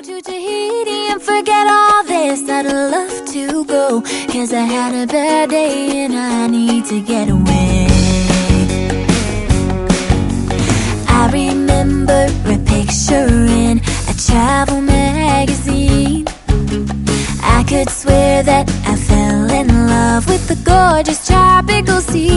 to Tahiti and forget all this. I'd love to go, 'cause I had a bad day and I need to get away. I remember a picture in a travel magazine. I could swear that I fell in love with the gorgeous tropical sea.